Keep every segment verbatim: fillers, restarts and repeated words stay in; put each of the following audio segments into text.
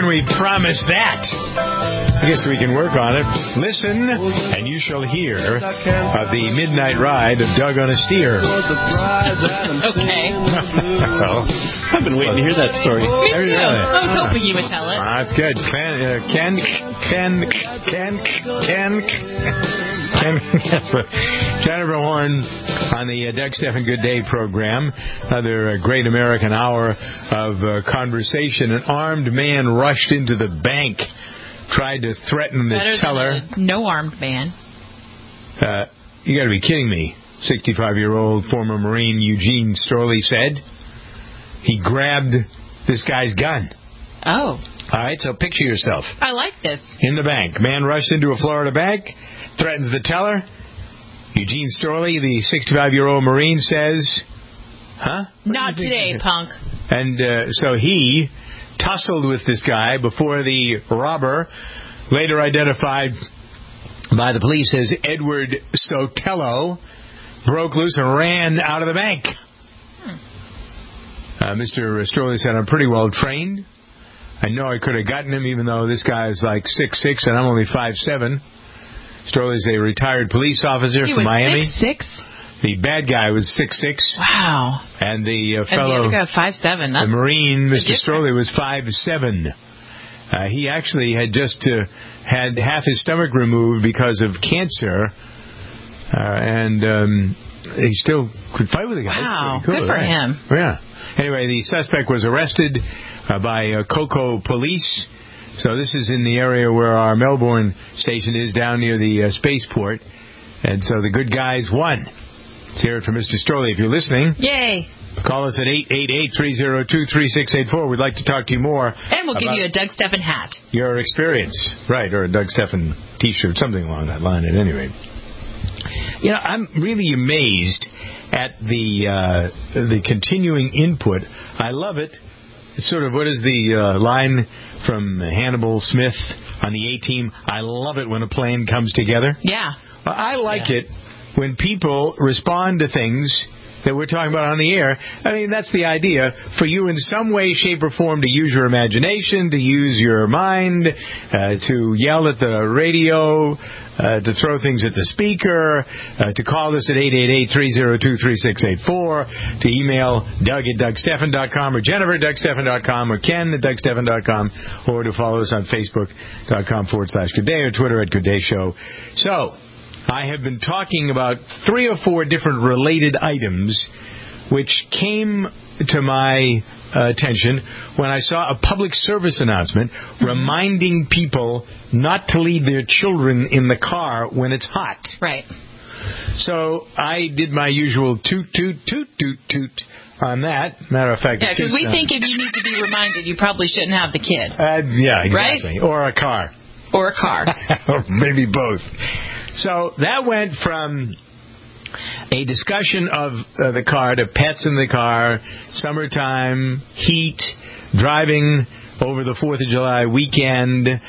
we promise that? I guess we can work on it. Listen, and you shall hear of the midnight ride of Doug on a steer. Okay. Well, I've been waiting to hear that story. Me too. I was hoping you would tell it. Ah, that's good. Ken, uh, Ken, Ken, Ken, Ken, Ken, Jennifer Horn on the uh, Doug Stephan Good Day program. Another uh, great American hour of uh, conversation. An armed man rushed into the bank, tried to threaten the Better teller. Than a no-armed man. Uh, you got to be kidding me. sixty-five-year-old former Marine Eugene Storley said he grabbed this guy's gun. Oh. All right, so picture yourself. I like this. In the bank. Man rushed into a Florida bank, threatens the teller. Eugene Storley, the sixty-five-year-old Marine, says, huh? What Not today, punk. And uh, so he tussled with this guy before the robber, later identified by the police as Edward Sotelo, broke loose and ran out of the bank. Hmm. Uh, Mister Storley said, I'm pretty well trained. I know I could have gotten him, even though this guy is like six foot six and I'm only five foot seven. Storley's a retired police officer he from was Miami. six six? The bad guy was six foot six. Wow. And the uh, fellow, and the other guy was five foot seven. the Marine, Mister Storley, was five foot seven. Uh, he actually had just uh, had half his stomach removed because of cancer, uh, and um, he still could fight with the guy. Wow, cool, good for right? him. Yeah. Anyway, the suspect was arrested uh, by uh, Coco Police. So this is in the area where our Melbourne station is, down near the uh, spaceport. And so the good guys won. Let's hear it from Mister Storley. If you're listening, yay. Call us at eight eight eight, three oh two, three six eight four. We'd like to talk to you more. And we'll give you a Doug Stephan hat. Your experience. Right, or a Doug Stephan T-shirt, something along that line at any rate. You know, I'm really amazed at the uh, the continuing input. I love it. It's sort of, what is the uh, line from Hannibal Smith on the A-Team? I love it when a plan comes together. Yeah. Well, I like yeah. it when people respond to things that we're talking about on the air. I mean, that's the idea, for you in some way, shape, or form to use your imagination, to use your mind, uh, to yell at the radio, uh, to throw things at the speaker, uh, to call us at eight eight eight, three oh two, three six eight four, to email Doug at Doug Stephan dot com, or Jennifer at Doug Stephan dot com, or Ken at Doug Stephan dot com, or to follow us on Facebook.com forward slash Good Day, or Twitter at Good Day Show. So, I have been talking about three or four different related items which came to my uh, attention when I saw a public service announcement mm-hmm. reminding people not to leave their children in the car when it's hot. Right. So I did my usual toot, toot, toot, toot, toot on that. Matter of fact, yeah, because we think if you need to be reminded, you probably shouldn't have the kid. Uh, yeah, exactly. Right? Or a car. Or a car. Or maybe both. So that went from a discussion of uh, the car to pets in the car, summertime, heat, driving over the fourth of July weekend, uh,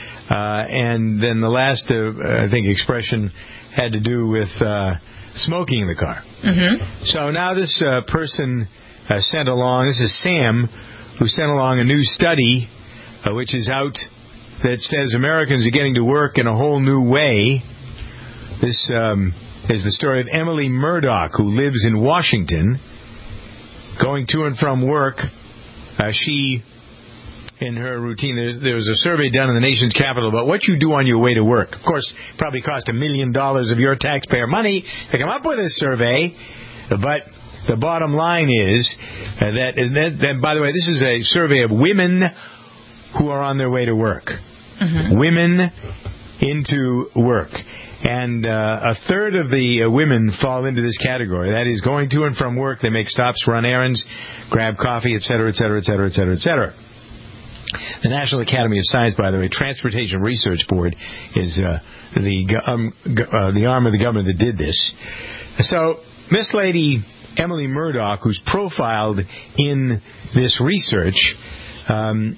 and then the last, uh, I think, expression had to do with uh, smoking in the car. Mm-hmm. So now this uh, person uh, sent along, this is Sam, who sent along a new study, uh, which is out, that says Americans are getting to work in a whole new way. This um, is the story of Emily Murdoch, who lives in Washington, going to and from work. Uh, she, in her routine, there's, there was a survey done in the nation's capital about what you do on your way to work. Of course, it probably cost a million dollars of your taxpayer money to come up with this survey, but the bottom line is uh, that, and that, that, by the way, this is a survey of women who are on their way to work. Mm-hmm. Women into work. And uh, a third of the uh, women fall into this category. That is, going to and from work, they make stops, run errands, grab coffee, et cetera, et cetera, et cetera, et cetera, et cetera. The National Academy of Science, by the way, Transportation Research Board, is uh, the um, uh, the arm of the government that did this. So, Miss Lady Emily Murdoch, who's profiled in this research, um,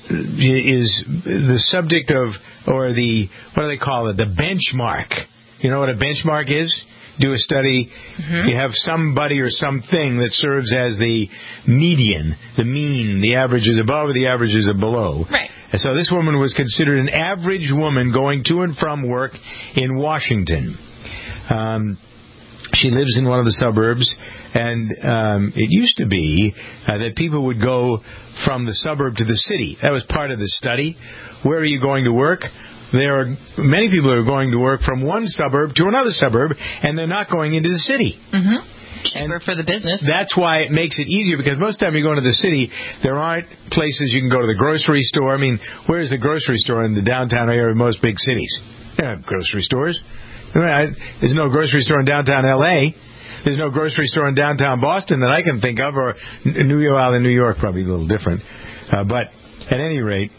is the subject of, or the, what do they call it, the benchmark. You know what a benchmark is? Do a study, mm-hmm. you have somebody or something that serves as the median, the mean, the average is above or the average is below. Right. And so this woman was considered an average woman going to and from work in Washington. Um, she lives in one of the suburbs, and um, it used to be uh, that people would go from the suburb to the city. That was part of the study. Where are you going to work? There are many people who are going to work from one suburb to another suburb, and they're not going into the city. Mm-hmm. Cheaper and for the business. That's why it makes it easier, because most of the time you go into the city, there aren't places you can go to the grocery store. I mean, where's the grocery store in the downtown area of most big cities? They don't have grocery stores. There's no grocery store in downtown L A There's no grocery store in downtown Boston that I can think of, or New York. Well, in New York, probably a little different. Uh, but at any rate,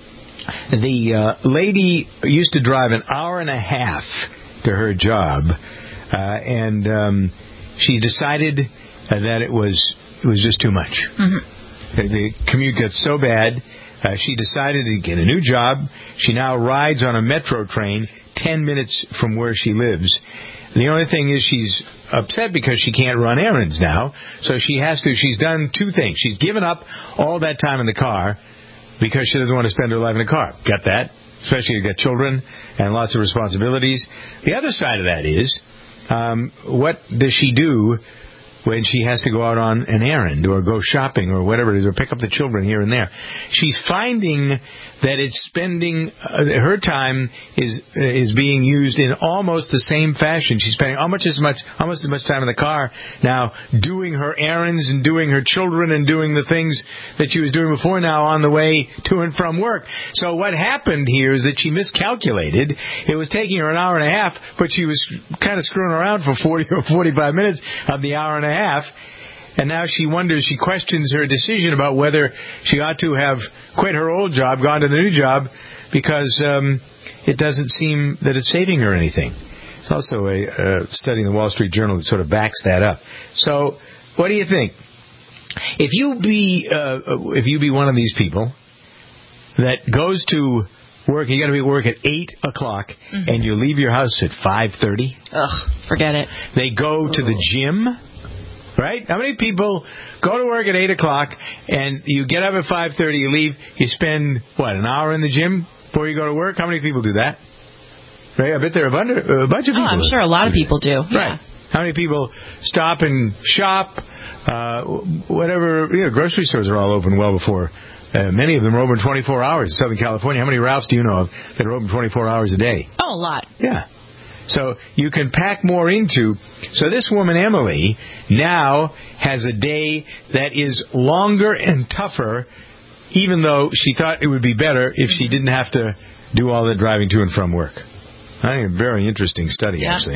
the uh, lady used to drive an hour and a half to her job, uh, and um, she decided uh, that it was it was just too much. Mm-hmm. The, the commute got so bad, uh, she decided to get a new job. She now rides on a metro train ten minutes from where she lives. The only thing is she's upset because she can't run errands now, so she has to. She's done two things. She's given up all that time in the car because she doesn't want to spend her life in a car. Got that? Especially you've got children and lots of responsibilities. The other side of that is, um, what does she do when she has to go out on an errand or go shopping or whatever it is, or pick up the children here and there? She's finding that it's spending uh, her time is uh, is being used in almost the same fashion. She's spending almost as much almost as much time in the car now doing her errands and doing her children and doing the things that she was doing before now on the way to and from work. So what happened here is that she miscalculated. It was taking her an hour and a half, but she was kind of screwing around for forty or forty-five minutes of the hour and a half. And now she wonders, she questions her decision about whether she ought to have quit her old job, gone to the new job, because um, it doesn't seem that it's saving her anything. It's also a uh, study in the Wall Street Journal that sort of backs that up. So, what do you think? If you be uh, if you be one of these people that goes to work, you got to be at work at eight o'clock, mm-hmm. and you leave your house at five thirty. Ugh, forget it. They go to the gym. Right? How many people go to work at eight o'clock and you get up at five thirty, you leave, you spend, what, an hour in the gym before you go to work? How many people do that? Right? I bet there are a bunch of people. Oh, I'm sure a lot of people do. Right. Yeah. How many people stop and shop? Uh, whatever, you know, grocery stores are all open well before. Uh, many of them are open twenty-four hours in Southern California. How many Ralphs do you know of that are open twenty-four hours a day? Oh, a lot. Yeah. So you can pack more into. So this woman, Emily, now has a day that is longer and tougher, even though she thought it would be better if she didn't have to do all the driving to and from work. I think a very interesting study, yeah. actually,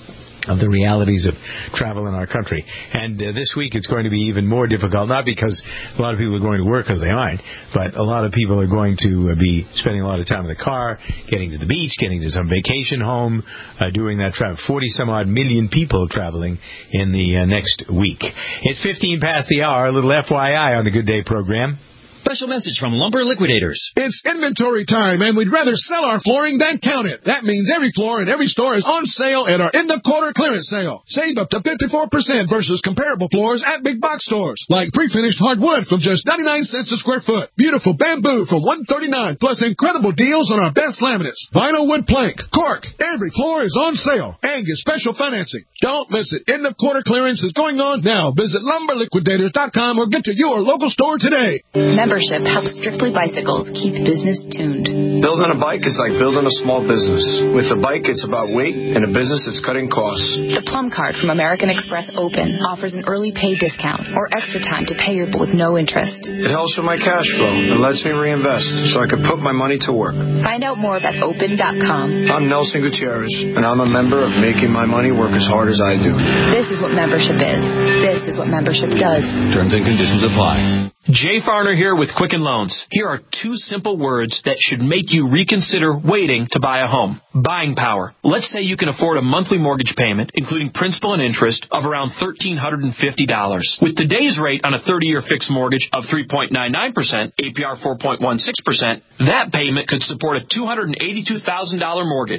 of the realities of travel in our country. And uh, this week it's going to be even more difficult, not because a lot of people are going to work, because they aren't, but a lot of people are going to uh, be spending a lot of time in the car, getting to the beach, getting to some vacation home, uh, doing that travel. forty-some-odd million people traveling in the uh, next week. It's fifteen past the hour, a little F Y I on the Good Day program. Special message from Lumber Liquidators. It's inventory time, and we'd rather sell our flooring than count it. That means every floor in every store is on sale at our end-of-quarter clearance sale. Save up to fifty-four percent versus comparable floors at big box stores, like pre-finished hardwood from just ninety-nine cents a square foot. Beautiful bamboo for one hundred thirty-nine dollars, plus incredible deals on our best laminates. Vinyl wood plank, cork. Every floor is on sale and get special financing. Don't miss it. End-of-quarter clearance is going on now. Visit lumber liquidators dot com or get to your local store today. Membership helps Strictly Bicycles keep business tuned. Building a bike is like building a small business. With a bike, it's about weight, and a business, it's cutting costs. The Plum Card from American Express Open offers an early pay discount or extra time to pay your bill with no interest. It helps with my cash flow and lets me reinvest so I can put my money to work. Find out more at open dot com. I'm Nelson Gutierrez, and I'm a member of Making My Money Work as Hard as I Do. This is what membership is. This is what membership does. Terms and conditions apply. Jay Farner here with Quicken Loans. Here are two simple words that should make you reconsider waiting to buy a home. Buying power. Let's say you can afford a monthly mortgage payment, including principal and interest, of around one thousand three hundred fifty dollars. With today's rate on a thirty-year fixed mortgage of three point nine nine percent, A P R four point one six percent, that payment could support a two hundred eighty-two thousand dollars mortgage.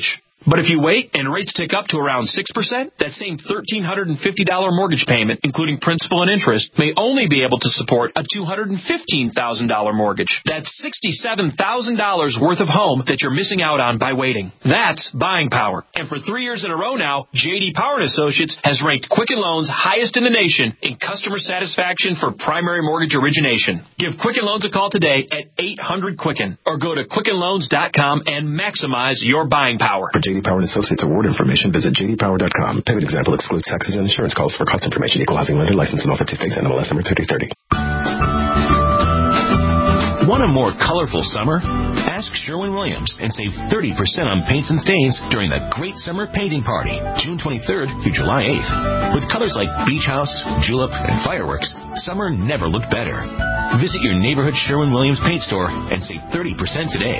But if you wait and rates tick up to around six percent, that same one thousand three hundred fifty dollars mortgage payment, including principal and interest, may only be able to support a two hundred fifteen thousand dollars mortgage. That's sixty-seven thousand dollars worth of home that you're missing out on by waiting. That's buying power. And for three years in a row now, J D Power and Associates has ranked Quicken Loans highest in the nation in customer satisfaction for primary mortgage origination. Give Quicken Loans a call today at eight hundred Quicken or go to quicken loans dot com and maximize your buying power. For J D Power and Associates award information, visit j d power dot com. Payment example excludes taxes and insurance calls. For cost information, equal housing lender license and offer to states N M L S number thirty thirty. Want a more colorful summer? Ask Sherwin-Williams and save thirty percent on paints and stains during the Great Summer Painting Party, June twenty-third through July eighth. With colors like Beach House, Julep, and Fireworks, summer never looked better. Visit your neighborhood Sherwin-Williams paint store and save thirty percent today.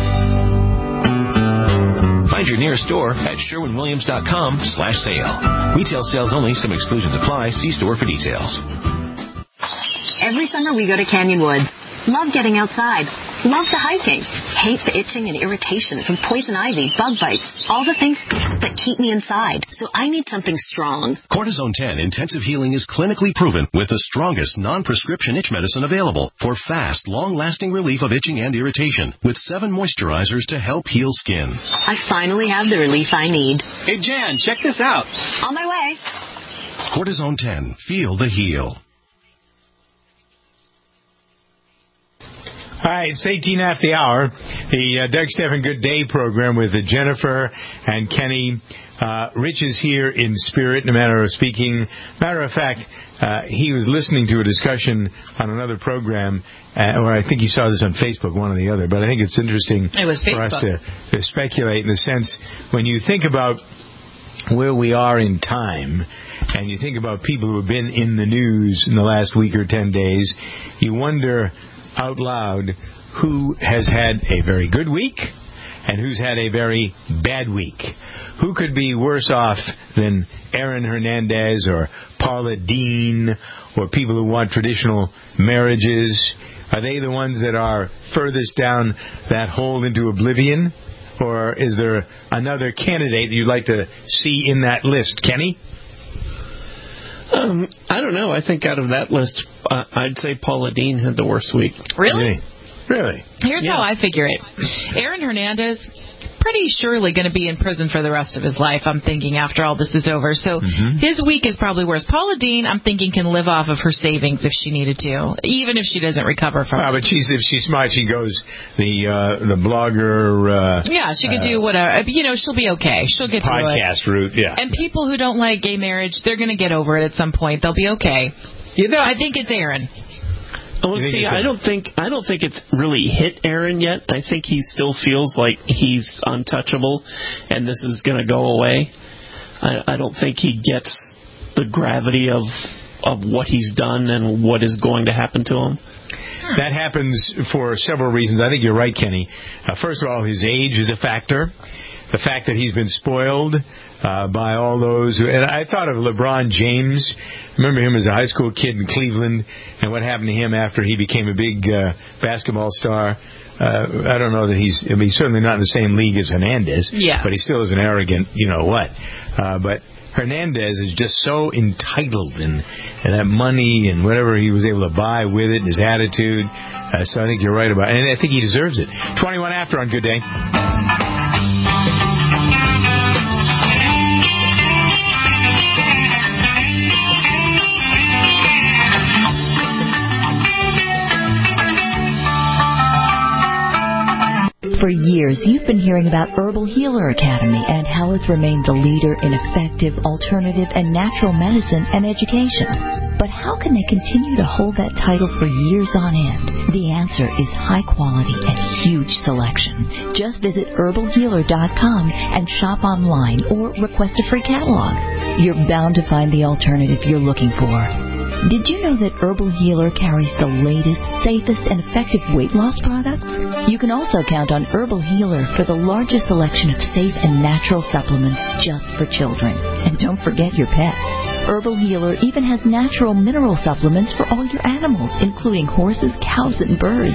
Find your nearest store at sherwin williams dot com slash sale. Retail sales only. Some exclusions apply. See store for details. Every summer we go to Canyon Woods. Love getting outside. Love the hiking. Hate the itching and irritation from poison ivy, bug bites, all the things that keep me inside. So I need something strong. Cortisone ten Intensive Healing is clinically proven with the strongest non-prescription itch medicine available for fast, long-lasting relief of itching and irritation with seven moisturizers to help heal skin. I finally have the relief I need. Hey, Jan, check this out. On my way. Cortisone ten. Feel the heal. All right, it's eighteen after the hour. The uh, Doug Stephan Good Day program with uh, Jennifer and Kenny. Uh, Rich is here in spirit, in a manner of speaking. Matter of fact, uh, he was listening to a discussion on another program, uh, or I think he saw this on Facebook, one or the other. But I think it's interesting it was for us to, to speculate in the sense when you think about where we are in time, and you think about people who have been in the news in the last week or ten days, you wonder out loud who has had a very good week and who's had a very bad week. Who could be worse off than Aaron Hernandez or Paula Dean or people who want traditional marriages? Are they the ones that are furthest down that hole into oblivion? Or is there another candidate you'd like to see in that list? Kenny? Um, I don't know. I think out of that list, uh, I'd say Paula Dean had the worst week. Really? Really? Here's yeah. how I figure it. Aaron Hernandez, pretty surely going to be in prison for the rest of his life, I'm thinking, after all this is over. So mm-hmm. his week is probably worse. Paula Dean, I'm thinking, can live off of her savings if she needed to, even if she doesn't recover from well, it. But she's, if she's smart, she goes the uh, the blogger... Uh, yeah, she could uh, do whatever. You know, she'll be okay. She'll get through it. Podcast route, yeah. And people who don't like gay marriage, they're going to get over it at some point. They'll be okay. You know, I think it's Aaron. Well, see, I don't think I don't think it's really hit Aaron yet. I think he still feels like he's untouchable, and this is going to go away. I, I don't think he gets the gravity of of what he's done and what is going to happen to him. That happens for several reasons. I think you're right, Kenny. Uh, first of all, his age is a factor. The fact that he's been spoiled uh, by all those who... And I thought of LeBron James. Remember him as a high school kid in Cleveland and what happened to him after he became a big uh, basketball star. Uh, I don't know that he's... I mean, he's certainly not in the same league as Hernandez. Yeah. But he still is an arrogant, you know what. Uh, but Hernandez is just so entitled in, in that money and whatever he was able to buy with it and his attitude. Uh, so I think you're right about it. And I think he deserves it. twenty-one after on Good Day. For years, you've been hearing about Herbal Healer Academy and how it's remained the leader in effective, alternative, and natural medicine and education. But how can they continue to hold that title for years on end? The answer is high quality and huge selection. Just visit herbal healer dot com and shop online or request a free catalog. You're bound to find the alternative you're looking for. Did you know that Herbal Healer carries the latest, safest, and effective weight loss products? You can also count on Herbal Healer for the largest selection of safe and natural supplements just for children. And don't forget your pets. Herbal Healer even has natural mineral supplements for all your animals, including horses, cows, and birds.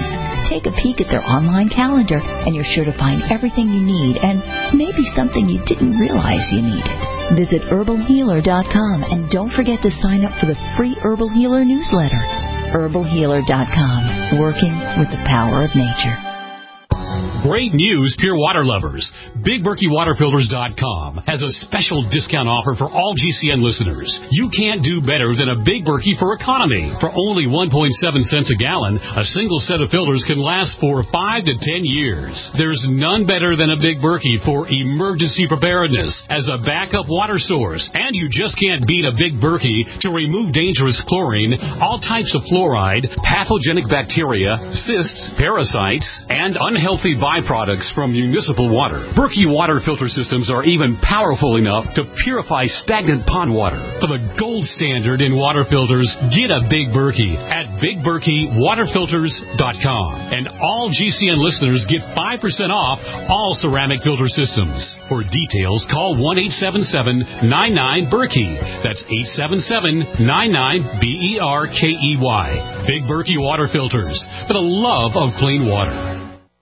Take a peek at their online calendar, and you're sure to find everything you need and maybe something you didn't realize you needed. Visit herbal healer dot com and don't forget to sign up for the free Herbal Healer newsletter. herbal healer dot com, working with the power of nature. Great news, pure water lovers. Big Berkey Water Filters dot com has a special discount offer for all G C N listeners. You can't do better than a Big Berkey for economy. For only one point seven cents a gallon, a single set of filters can last for five to ten years. There's none better than a Big Berkey for emergency preparedness as a backup water source. And you just can't beat a Big Berkey to remove dangerous chlorine, all types of fluoride, pathogenic bacteria, cysts, parasites, and unhealthy byproducts from municipal water. Berkey water filter systems are even powerful enough to purify stagnant pond water. For the gold standard in water filters, get a Big Berkey at Big Berkey Water Filters dot com. And all G C N listeners get five percent off all ceramic filter systems. For details, call one eight seven seven, nine nine, Berkey. That's eight seven seven, nine nine, B E R K E Y. Big Berkey Water Filters, for the love of clean water.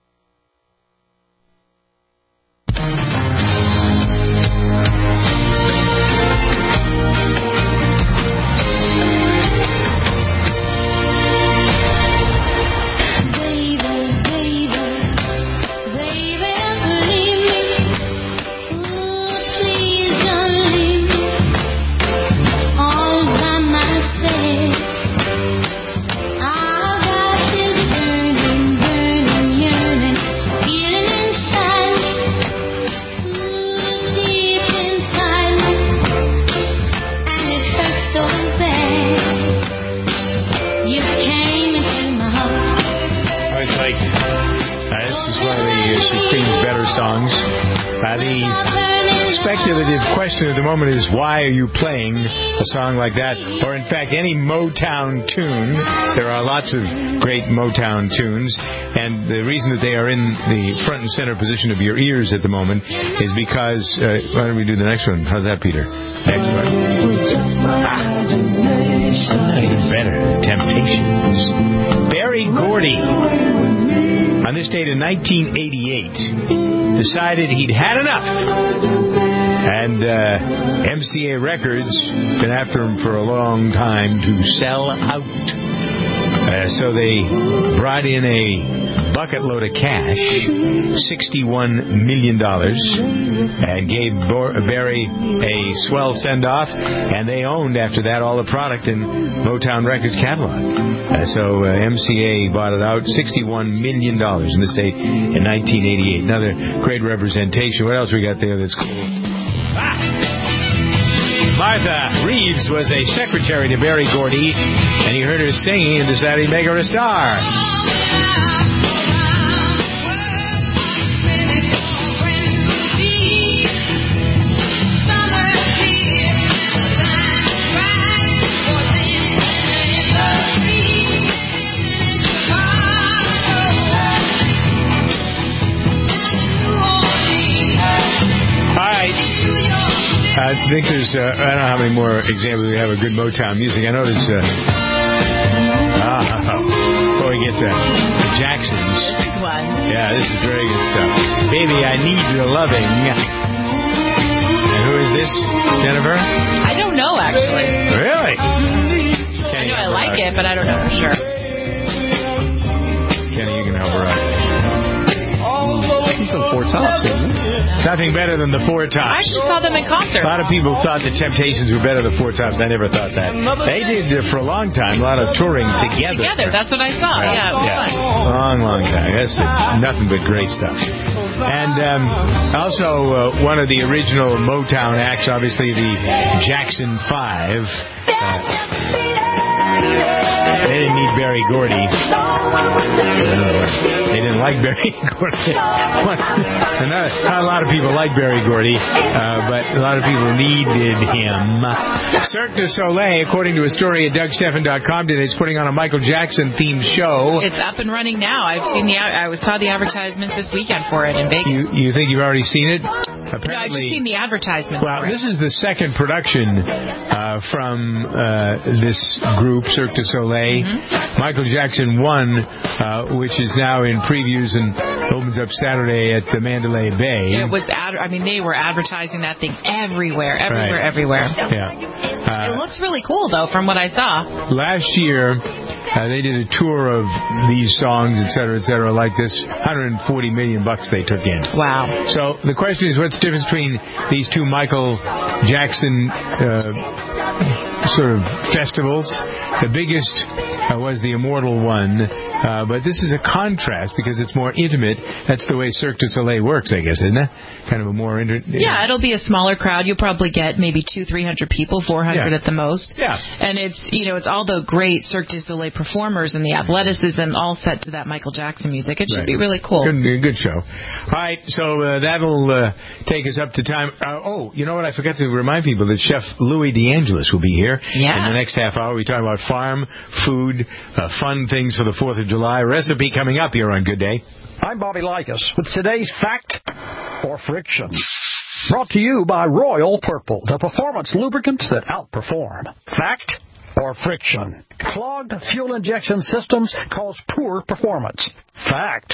At the moment is, why are you playing a song like that, or in fact any Motown tune? There are lots of great Motown tunes, and the reason that they are in the front and center position of your ears at the moment is because uh, why don't we do the next one? How's that, Peter? Next one. Ah. Better. Temptations. Berry Gordy, on this date in nineteen eighty-eight, decided he'd had enough. And uh, M C A Records been after him for a long time to sell out. Uh, so they brought in a bucket load of cash, sixty-one million dollars, and gave Barry a swell send-off, and they owned, after that, all the product in Motown Records catalog. Uh, so uh, M C A bought it out, sixty-one million dollars in this state in nineteen eighty-eight. Another great representation. What else we got there that's cool? Ah. Martha Reeves was a secretary to Berry Gordy, and he heard her singing and decided to make her a star. I think there's, uh, I don't know how many more examples we have of good Motown music. I know there's, uh, ah, before we get to the Jacksons. This is one. Yeah, this is very good stuff. Baby, I Need Your Loving. And who is this, Jennifer? I don't know, actually. Really? Mm-hmm. I know I like out. it, but I don't know for sure. Kenny, you can help her out. Some Four Tops, isn't it? Nothing better than the Four Tops. I actually saw them in concert. A lot of people thought the Temptations were better than the Four Tops. I never thought that. They did uh, for a long time, a lot of touring together. Together, that's what I saw. Right. Yeah, it was yeah. fun. Long, long time. That's uh, nothing but great stuff. And um, also uh, one of the original Motown acts, obviously the Jackson Five. Uh, They didn't need Berry Gordy. They didn't like Berry Gordy. not, not a lot of people like Berry Gordy, uh, but a lot of people needed him. Cirque du Soleil, according to a story at Doug Stephan dot com today, is putting on a Michael Jackson-themed show. It's up and running now. I've seen the I saw the advertisement this weekend for it in Vegas. You, you think you've already seen it? apparently... No, I've just seen the advertisement. Well, this is the second production uh, from uh, this group, Cirque du Soleil. Mm-hmm. Michael Jackson one, uh, which is now in previews and opens up Saturday at the Mandalay Bay. It was, ad- I mean, they were advertising that thing everywhere, everywhere, right. everywhere. Yeah. Uh, it looks really cool, though, from what I saw. Last year, uh, they did a tour of these songs, et cetera, et cetera, like this. one hundred forty million bucks they took in. Wow. So the question is, what's the difference between these two Michael Jackson uh, sort of festivals? The biggest uh, was the Immortal one, uh, but this is a contrast because it's more intimate. That's the way Cirque du Soleil works, I guess, isn't it? Kind of a more intimate. Yeah, it'll be a smaller crowd. You'll probably get maybe two, three hundred people, four hundred yeah. at the most. Yeah. And it's you know it's all the great Cirque du Soleil performers and the athleticism all set to that Michael Jackson music. It should right. be really cool. Good, good show. All right, so uh, that'll uh, take us up to time. Uh, oh, you know what? I forgot to remind people that Chef Louis DeAngelis will be here yeah. in the next half hour. We talk about farm, food, uh, fun things for the fourth of July. Recipe coming up here on Good Day. I'm Bobby Likas with today's Fact or Friction. Brought to you by Royal Purple, the performance lubricants that outperform. Fact or friction? Clogged fuel injection systems cause poor performance. Fact.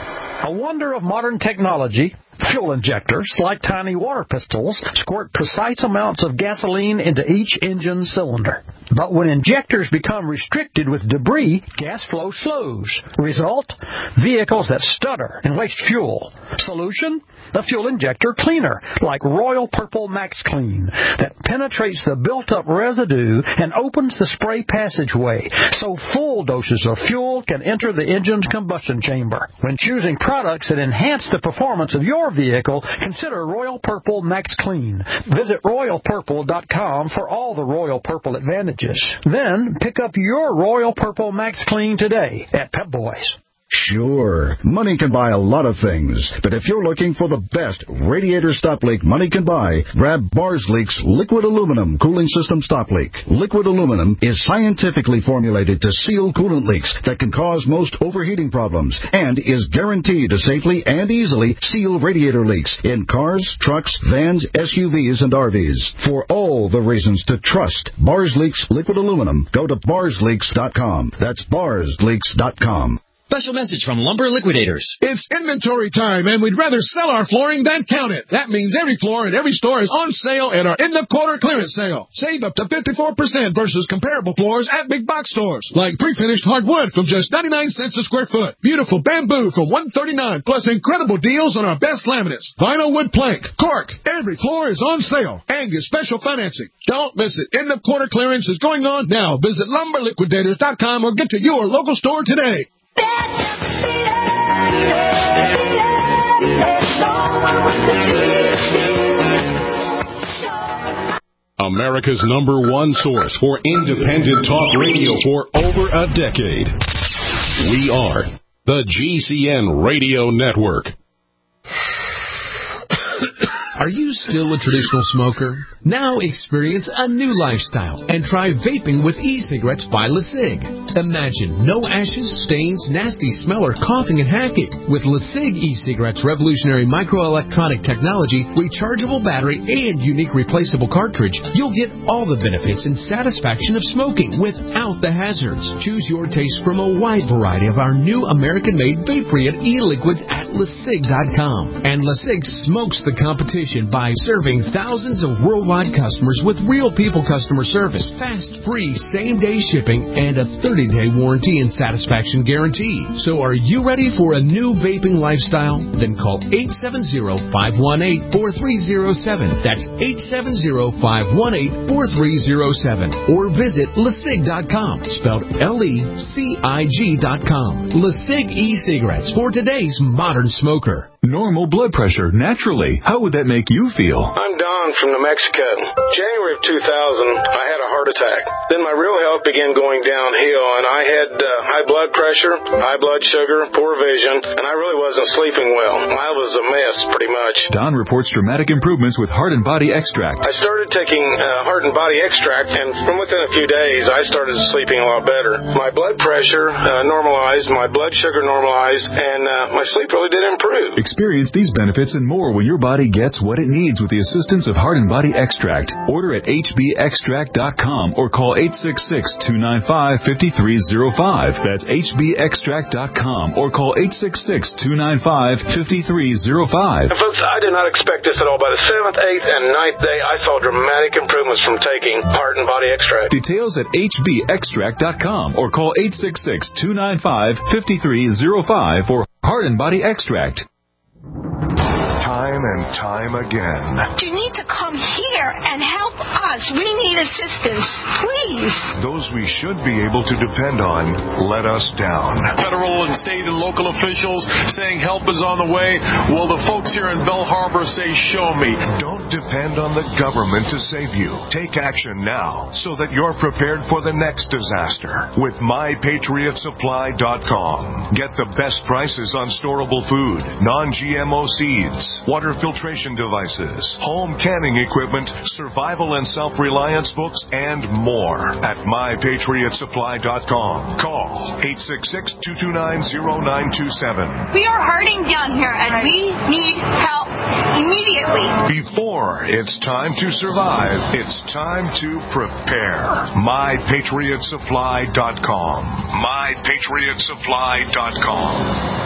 A wonder of modern technology, fuel injectors, like tiny water pistols, squirt precise amounts of gasoline into each engine cylinder. But when injectors become restricted with debris, gas flow slows. Result? Vehicles that stutter and waste fuel. Solution? A fuel injector cleaner, like Royal Purple Max Clean, that penetrates the built-up residue and opens the spray passageway, so full doses of fuel can enter the engine's combustion chamber. When choosing products that enhance the performance of your vehicle, consider Royal Purple Max Clean. Visit royal purple dot com for all the Royal Purple advantages. Then pick up your Royal Purple Max Clean today at Pep Boys. Sure, money can buy a lot of things, but if you're looking for the best radiator stop leak money can buy, grab Barsleek's Liquid Aluminum Cooling System Stop Leak. Liquid aluminum is scientifically formulated to seal coolant leaks that can cause most overheating problems and is guaranteed to safely and easily seal radiator leaks in cars, trucks, vans, S U Vs, and R Vs. For all the reasons to trust Barsleek's Liquid Aluminum, go to barsleeks dot com. That's barsleeks dot com. Special message from Lumber Liquidators. It's inventory time, and we'd rather sell our flooring than count it. That means every floor in every store is on sale at our end-of-quarter clearance sale. Save up to fifty-four percent versus comparable floors at big box stores. Like pre-finished hardwood from just ninety-nine cents a square foot. Beautiful bamboo from one thirty-nine, plus incredible deals on our best laminates. Vinyl wood plank, cork. Every floor is on sale and get special financing. Don't miss it. End-of-quarter clearance is going on now. Visit lumber liquidators dot com or get to your local store today. America's number one source for independent talk radio for over a decade. We are the G C N Radio Network. Are you still a traditional smoker? Now experience a new lifestyle and try vaping with e-cigarettes by LeSig. Imagine no ashes, stains, nasty smell, or coughing and hacking. With LeSig e-cigarettes' revolutionary microelectronic technology, rechargeable battery, and unique replaceable cartridge, you'll get all the benefits and satisfaction of smoking without the hazards. Choose your taste from a wide variety of our new American-made vape-free e-liquids at LeSig dot com. And LeSig smokes the competition by serving thousands of worldwide customers with real people customer service, fast, free, same-day shipping, and a thirty-day warranty and satisfaction guarantee. So are you ready for a new vaping lifestyle? Then call eight seven zero, five one eight, four three zero seven. That's eight seven zero, five one eight, four three zero seven. Or visit LeSig dot com, spelled L E C I G dot com. LeSig e-cigarettes for today's modern smoker. Normal blood pressure, naturally. How would that make you feel? I'm Don from New Mexico. January of two thousand, I had a heart attack. Then my real health began going downhill, and I had uh, high blood pressure, high blood sugar, poor vision, and I really wasn't sleeping well. I was a mess, pretty much. Don reports dramatic improvements with Heart and Body Extract. I started taking uh, Heart and Body Extract, and from within a few days, I started sleeping a lot better. My blood pressure uh, normalized, my blood sugar normalized, and uh, my sleep really did improve. Experience these benefits and more when your body gets what it needs with the assistance of Heart and Body Extract. Order at H B extract dot com or call eight six six, two nine five, five three zero five. That's H B extract dot com or call eight six six, two nine five, five three zero five. And folks, I did not expect this at all. By the seventh, eighth, and ninth day, I saw dramatic improvements from taking Heart and Body Extract. Details at H B extract dot com or call eight six six, two nine five, five three zero five for Heart and Body Extract. Time and time again. You need to come here and help us. We need assistance, please. Those we should be able to depend on let us down. Federal and state and local officials saying help is on the way. Well, the folks here in Belle Harbor say, show me. Don't depend on the government to save you. Take action now so that you're prepared for the next disaster with my patriot supply dot com. Get the best prices on storable food, non G M O seeds, water filtration devices, home canning equipment, survival and self-reliance books, and more at my patriot supply dot com. Call eight six six, two two nine, zero nine two seven. We are hurting down here, and we need help immediately. Before it's time to survive, it's time to prepare. my patriot supply dot com. my patriot supply dot com.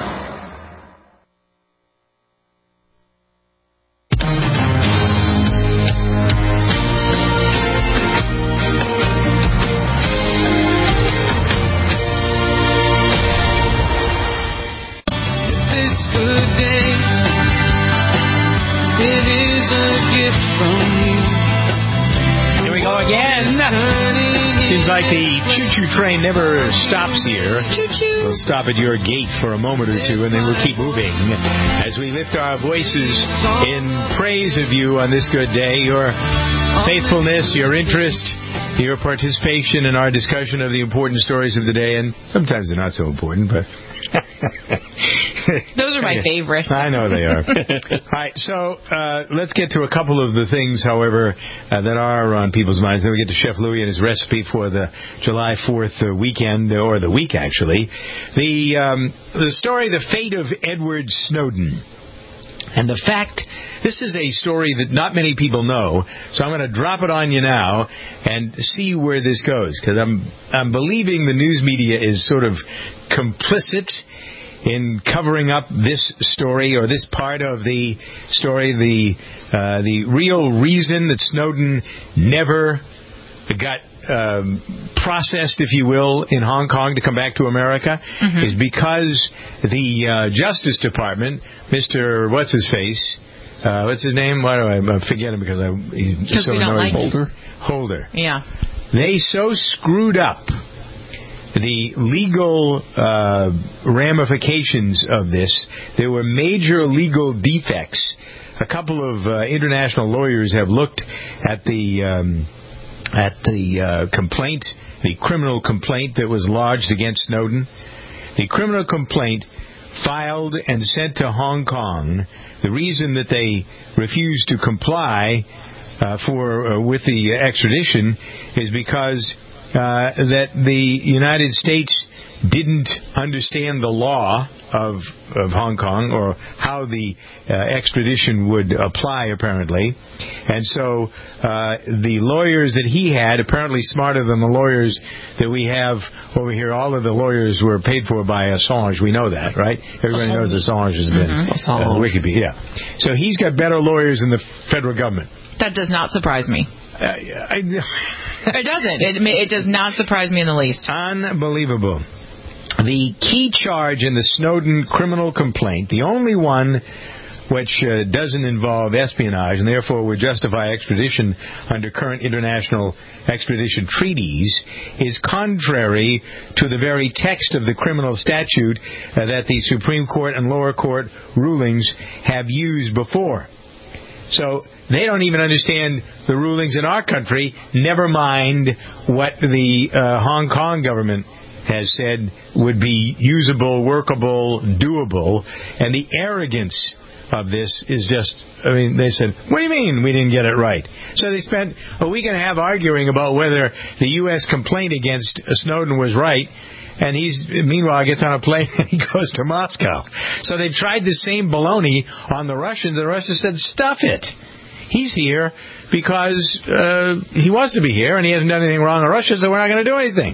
Here we go again. Seems like the choo-choo train never stops here. Choo-choo. We'll stop at your gate for a moment or two, and then we'll keep moving as we lift our voices in praise of you on this good day. Your faithfulness, your interest, your participation in our discussion of the important stories of the day, and sometimes they're not so important, but... Those are my favorites. I know they are. All right, so uh, let's get to a couple of the things, however, uh, that are on people's minds. Then we get to Chef Louie and his recipe for the July fourth uh, weekend, or the week, actually. The, um, the story, the fate of Edward Snowden. And the fact, this is a story that not many people know, so I'm going to drop it on you now and see where this goes, because I'm, I'm believing the news media is sort of complicit in covering up this story, or this part of the story, the uh, the real reason that Snowden never got um, processed, if you will, in Hong Kong to come back to America, mm-hmm. is because the uh, Justice Department, Mister What's-His-Face, uh, what's his name? Why do I, I forget him? Because I, he's so annoying. Like Holder? Holder. Yeah. They so screwed up the legal uh, ramifications of this. There were major legal defects. A couple of uh, international lawyers have looked at the um, at the uh, complaint, the criminal complaint that was lodged against Snowden. The criminal complaint filed and sent to Hong Kong. The reason that they refused to comply uh, for uh, with the extradition is because Uh, that the United States didn't understand the law of of Hong Kong, or how the uh, extradition would apply, apparently. And so uh, the lawyers that he had, apparently smarter than the lawyers that we have over here. All of the lawyers were paid for by Assange. We know that, right? Everybody knows Assange has been mm-hmm. uh, Wikipedia. Yeah. So he's got better lawyers than the federal government. That does not surprise me. Uh, I, it doesn't. It, it does not surprise me in the least. Unbelievable. The key charge in the Snowden criminal complaint, the only one which uh, doesn't involve espionage and therefore would justify extradition under current international extradition treaties, is contrary to the very text of the criminal statute uh, that the Supreme Court and lower court rulings have used before. So they don't even understand the rulings in our country, never mind what the uh, Hong Kong government has said would be usable, workable, doable. And the arrogance of this is just, I mean, they said, what do you mean we didn't get it right? So they spent a week and a half arguing about whether the U S complaint against Snowden was right. And he's, meanwhile, gets on a plane and he goes to Moscow. So they've tried the same baloney on the Russians. The Russians said, stuff it. He's here because uh, he wants to be here and he hasn't done anything wrong in Russia, so we're not going to do anything.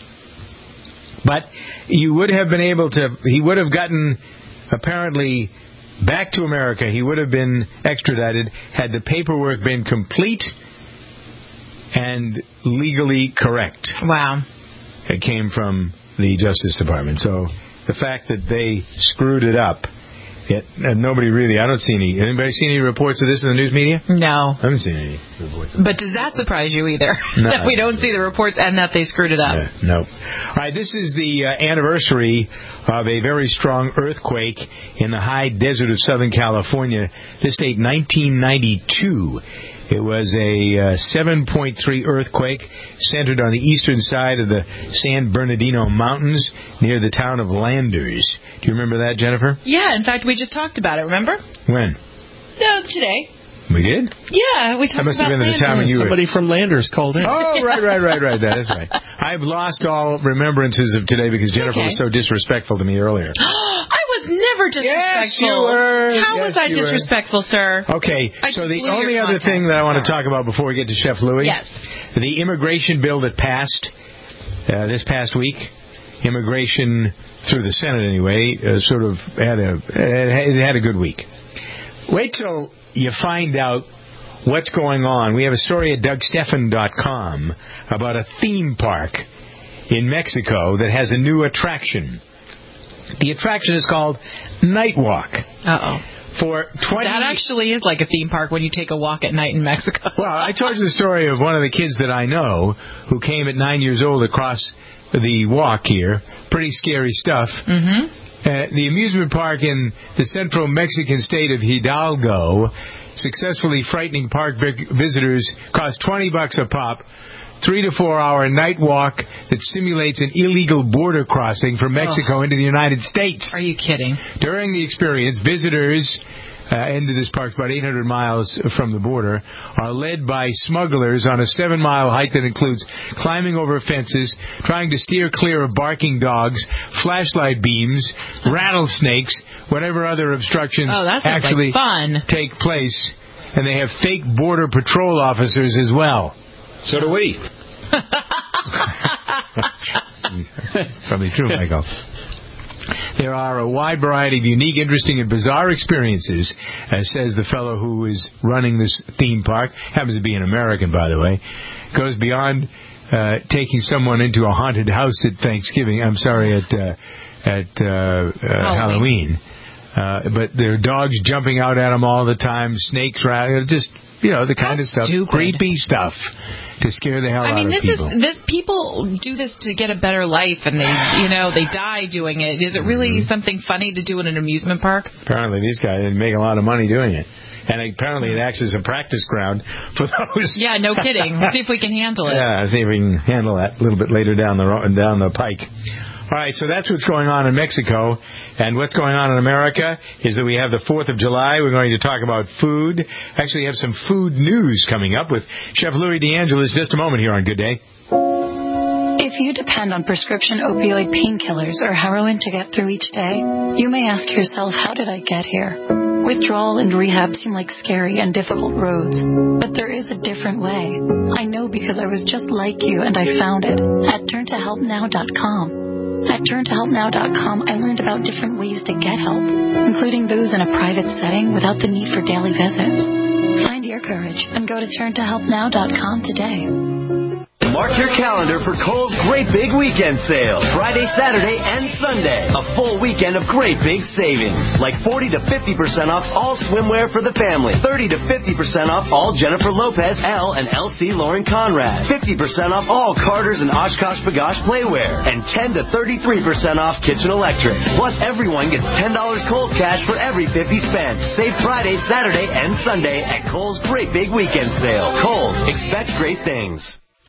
But you would have been able to, he would have gotten, apparently, back to America. He would have been extradited had the paperwork been complete and legally correct. Wow. It came from the Justice Department. So the fact that they screwed it up, it, and nobody really, I don't see any, anybody see any reports of this in the news media? No. I haven't seen any reports. But does that surprise you either? No. That we don't see the reports and that they screwed it up? Yeah, no. All right, this is the uh, anniversary of a very strong earthquake in the high desert of Southern California. This date, nineteen ninety-two. It was a uh, seven point three earthquake centered on the eastern side of the San Bernardino Mountains near the town of Landers. Do you remember that, Jennifer? Yeah, in fact, we just talked about it, remember? When? No, today. We did? Yeah, we talked I must about have been at the time when you were... Somebody from Landers called in. Oh, right, right, right, right. That is right. I've lost all remembrances of today because Jennifer okay. was so disrespectful to me earlier. I was never disrespectful. Yes, you were. How yes, was I disrespectful, were. sir? Okay, I so the only other contact. thing that I want to talk about before we get to Chef Louie, yes. the immigration bill that passed uh, this past week, immigration through the Senate anyway, uh, sort of had a it had a good week. Wait till you find out what's going on. We have a story at Doug Stephan dot com about a theme park in Mexico that has a new attraction. The attraction is called Night Walk. Uh-oh. For twenty That actually is like a theme park when you take a walk at night in Mexico. Well, I told you the story of one of the kids that I know who came at nine years old across the walk here. Pretty scary stuff. Mm-hmm. Uh, the amusement park in the central Mexican state of Hidalgo, successfully frightening park visitors, cost twenty bucks a pop. Three to four hour night walk that simulates an illegal border crossing from Mexico oh. into the United States. Are you kidding? During the experience, visitors uh, into this park, about eight hundred miles from the border, are led by smugglers on a seven mile hike that includes climbing over fences, trying to steer clear of barking dogs, flashlight beams, rattlesnakes, whatever other obstructions oh, that sounds actually like fun. take place. And they have fake border patrol officers as well. So do we. Probably true, Michael. There are a wide variety of unique, interesting, and bizarre experiences, as says the fellow who is running this theme park. Happens to be an American, by the way. Goes beyond uh, taking someone into a haunted house at Thanksgiving. I'm sorry, at uh, at uh, uh, Halloween. Halloween. Uh, but there are dogs jumping out at them all the time, snakes, around, just, you know, the kind That's of stuff, stupid. creepy stuff to scare the hell I out mean, of this people. is this people do this to get a better life, and they, you know, they die doing it. Is it really mm-hmm. something funny to do in an amusement park? Apparently, these guys make a lot of money doing it. And apparently it acts as a practice ground for those. Yeah, no kidding. See if we can handle it. Yeah, see if we can handle that a little bit later down the ro- down the pike. All right, so that's what's going on in Mexico. And what's going on in America is that we have the fourth of July. We're going to talk about food. Actually, we have some food news coming up with Chef Louie DeAngelis just a moment here on Good Day. If you depend on prescription opioid painkillers or heroin to get through each day, you may ask yourself, how did I get here? Withdrawal and rehab seem like scary and difficult roads, but there is a different way. I know because I was just like you and I found it at turn to help now dot com. At turn to help now dot com, I learned about different ways to get help, including those in a private setting without the need for daily visits. Find your courage and go to turn to help now dot com today. Mark your calendar for Kohl's Great Big Weekend Sale. Friday, Saturday, and Sunday. A full weekend of great big savings. Like forty to fifty percent off all swimwear for the family. thirty to fifty percent off all Jennifer Lopez, Elle, and L C Lauren Conrad. fifty percent off all Carter's and Oshkosh B'gosh playwear. And ten to thirty-three percent off kitchen electrics. Plus, everyone gets ten dollars Kohl's cash for every fifty spent. Save Friday, Saturday, and Sunday at Kohl's Great Big Weekend Sale. Kohl's, expect great things.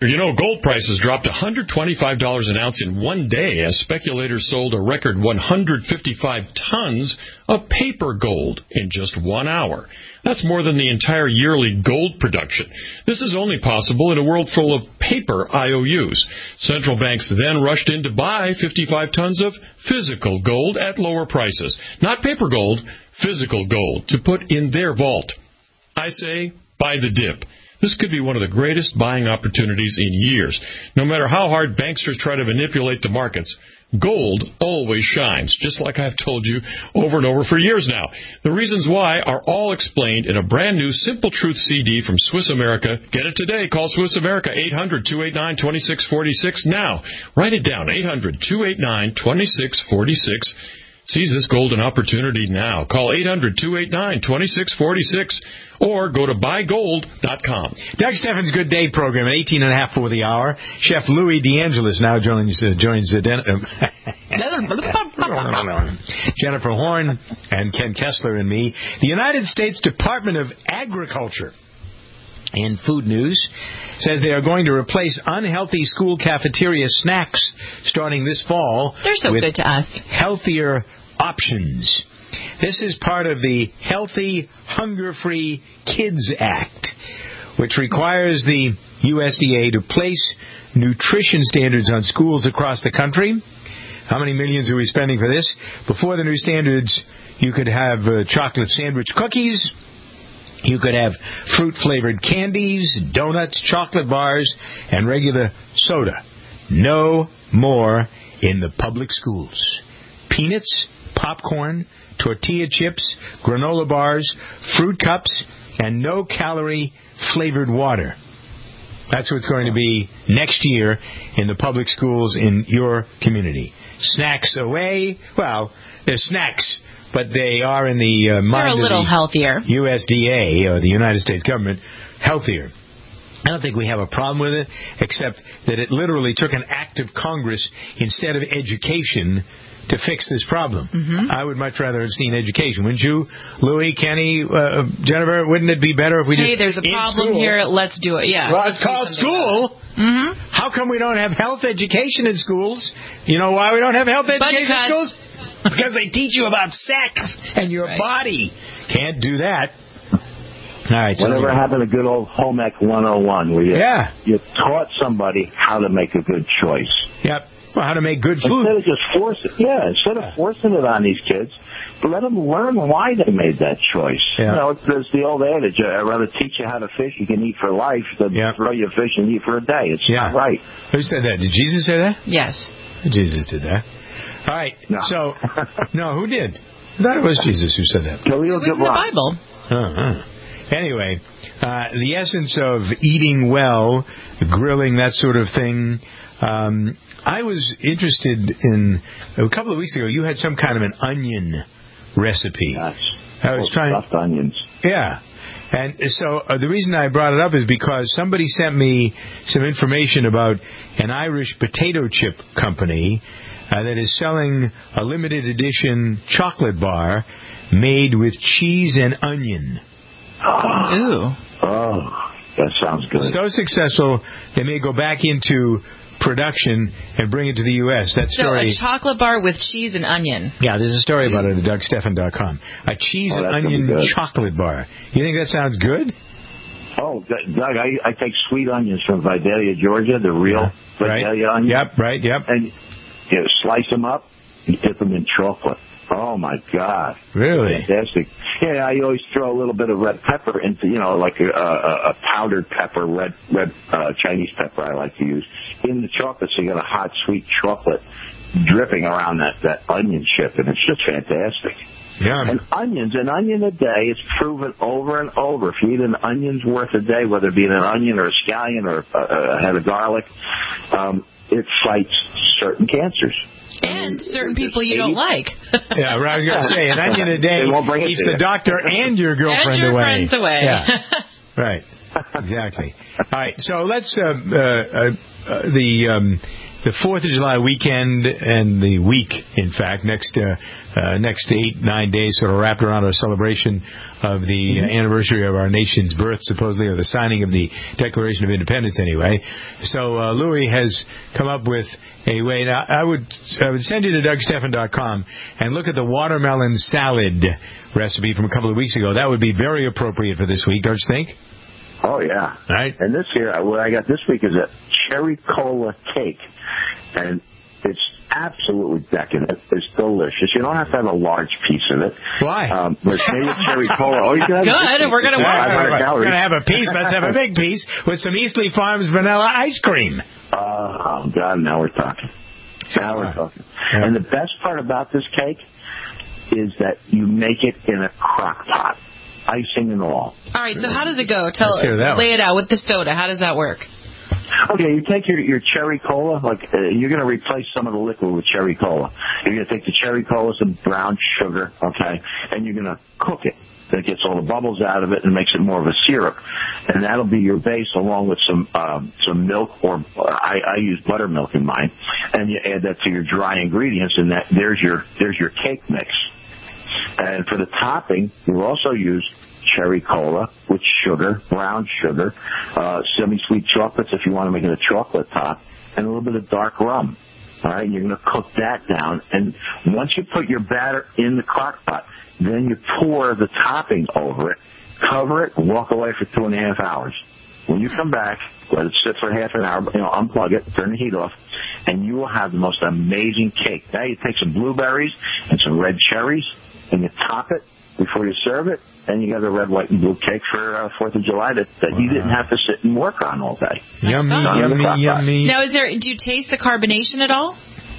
You know, gold prices dropped one hundred twenty-five dollars an ounce in one day as speculators sold a record one hundred fifty-five tons of paper gold in just one hour. That's more than the entire yearly gold production. This is only possible in a world full of paper I O Us. Central banks then rushed in to buy fifty-five tons of physical gold at lower prices. Not paper gold, physical gold, to put in their vault. I say, buy the dip. This could be one of the greatest buying opportunities in years. No matter how hard banksters try to manipulate the markets, gold always shines, just like I've told you over and over for years now. The reasons why are all explained in a brand new Simple Truth C D from Swiss America. Get it today. Call Swiss America, eight hundred, two eight nine, two six four six now. Write it down, eight hundred, two eight nine, two six four six. Seize this golden opportunity now. Call eight hundred, two eight nine, two six four six or go to buy gold dot com. Doug Steffens' Good Day program at eighteen and a half for the hour. Chef Louis DeAngelis now joins, uh, joins uh, Den- Jennifer Horn and Ken Kessler and me. The United States Department of Agriculture, in food news, says they are going to replace unhealthy school cafeteria snacks starting this fall. They're so with good to us. Healthier options. This is part of the Healthy, Hunger-Free Kids Act, which requires the U S D A to place nutrition standards on schools across the country. How many millions are we spending for this? Before the new standards, you could have uh, chocolate sandwich cookies. You could have fruit-flavored candies, donuts, chocolate bars, and regular soda. No more in the public schools. Peanuts, popcorn, tortilla chips, granola bars, fruit cups, and no-calorie flavored water. That's what's going to be next year in the public schools in your community. Snacks away. Well, they're snacks, but they are in the uh, mind They're a little of the healthier. U S D A, or the United States government, healthier. I don't think we have a problem with it, except that it literally took an act of Congress instead of education to fix this problem. Mm-hmm. I would much rather have seen education. Wouldn't you, Louis, Kenny, uh, Jennifer? Wouldn't it be better if we just... Hey, there's a problem here. Let's do it. Yeah. Well, it's called school. Mm-hmm. How come we don't have health education in schools? You know why we don't have health education in schools? Because they teach you about sex and your right. body. Can't do that. All right. So Whatever anyway. happened to good old home ec one oh one, where you, yeah. you taught somebody how to make a good choice. Yep. Well, how to make good food. Instead of just forcing, yeah, instead of forcing it on these kids, let them learn why they made that choice. Yeah. You know, there's the old adage, I'd rather teach you how to fish you can eat for life than yeah. throw you a fish and eat for a day. It's yeah. not right. Who said that? Did Jesus say that? Yes. Jesus did that. All right. No. So, no, who did? I thought it was Jesus who said that. Khalil Gibran. The Bible. Uh-huh. Anyway, uh, the essence of eating well, grilling, that sort of thing. Um, I was interested in, a couple of weeks ago, you had some kind of an onion recipe. Gosh. I was oh, trying. Stuffed onions. Yeah. And so uh, the reason I brought it up is because somebody sent me some information about an Irish potato chip company uh, that is selling a limited edition chocolate bar made with cheese and onion. Oh. Ooh. Oh, that sounds good. So successful, they may go back into production and bring it to the U S That story. So a chocolate bar with cheese and onion. Yeah, there's a story about it at Doug Steffen dot com. A cheese oh, and onion chocolate bar. You think that sounds good? Oh, Doug, I, I take sweet onions from Vidalia, Georgia, the real yeah, right. Vidalia onions. Yep, right, yep. And you know, slice them up and dip them in chocolate. Oh, my God. Really? Fantastic. Yeah, I always throw a little bit of red pepper into, you know, like a, a, a powdered pepper, red red uh, Chinese pepper I like to use, in the chocolate so you get a hot, sweet chocolate dripping around that, that onion chip, and it's just fantastic. Yeah. And onions, an onion a day is proven over and over. If you eat an onion's worth a day, whether it be an onion or a scallion or a, a head of garlic, um, it fights certain cancers. And certain people you don't like. Yeah, I was going to say, an onion a day keeps the doctor and your girlfriend and your away. friends away. Yeah, right. Exactly. All right, so let's, uh, uh, uh, the um, the fourth of July weekend and the week, in fact, next uh, uh, next eight, nine days sort of wrapped around our celebration of the mm-hmm. uh, anniversary of our nation's birth, supposedly, or the signing of the Declaration of Independence, anyway. So uh, Louis has come up with a way. Now, I would I would send you to Doug Stephan dot com and look at the watermelon salad recipe from a couple of weeks ago. That would be very appropriate for this week, don't you think? Oh, yeah. All right. And this here, what I got this week is a cherry cola cake. And it's absolutely decadent. It's delicious. You don't have to have a large piece of it. Why? Um, but it's made with cherry cola. Oh, you can have Good. We're going to work. We're going to have a piece. Let's have a big piece with some Eastleigh Farms vanilla ice cream. Uh, oh, God, now we're talking. Now we're talking. Yeah. And the best part about this cake is that you make it in a crock pot. Icing and all. All right, so how does it go? Tell Lay it out with the soda. How does that work? Okay, you take your your cherry cola, like uh, you're going to replace some of the liquid with cherry cola. You're going to take the cherry cola, some brown sugar, okay, and you're going to cook it. That gets all the bubbles out of it and makes it more of a syrup, and that'll be your base along with some um, some milk, or uh, I, I use buttermilk in mine, and you add that to your dry ingredients, and that there's your there's your cake mix. And for the topping, you also use cherry cola with sugar, brown sugar, uh, semi-sweet chocolates if you want to make it a chocolate top, and a little bit of dark rum. All right, you're going to cook that down. And once you put your batter in the crock pot, then you pour the topping over it, cover it, and walk away for two and a half hours. When you come back, let it sit for half an hour, you know, unplug it, turn the heat off, and you will have the most amazing cake. Now you take some blueberries and some red cherries, and you top it before you serve it, and you got a red, white, and blue cake for uh, fourth of July that, that wow. you didn't have to sit and work on all day. Yummy, yummy, yummy. Now, is there? Do you taste the carbonation at all?